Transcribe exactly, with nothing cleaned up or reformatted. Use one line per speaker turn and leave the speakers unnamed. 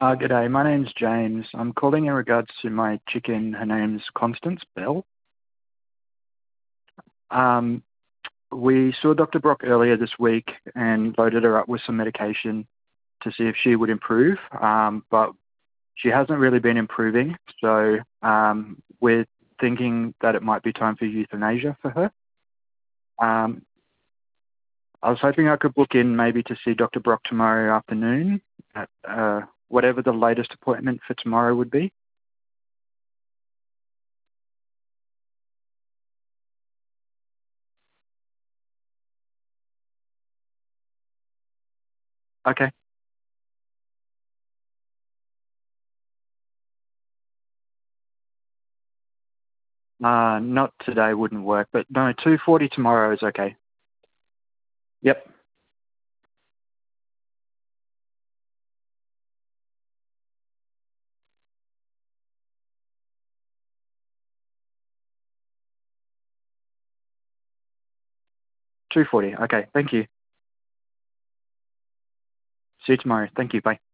Uh, G'day, my name's James. I'm calling in regards to my chicken. Her name's Constance Bell. Um, we saw Doctor Brock earlier this week and loaded her up with some medication to see if she would improve, um, but she hasn't really been improving, so um, we're thinking that it might be time for euthanasia for her. Um, I was hoping I could book in maybe to see Doctor Brock tomorrow afternoon at uh, whatever the latest appointment for tomorrow would be. Okay. Uh, not today wouldn't work, but no, two forty tomorrow is okay. Yep, two forty. Okay, thank you. See you tomorrow. Thank you. Bye.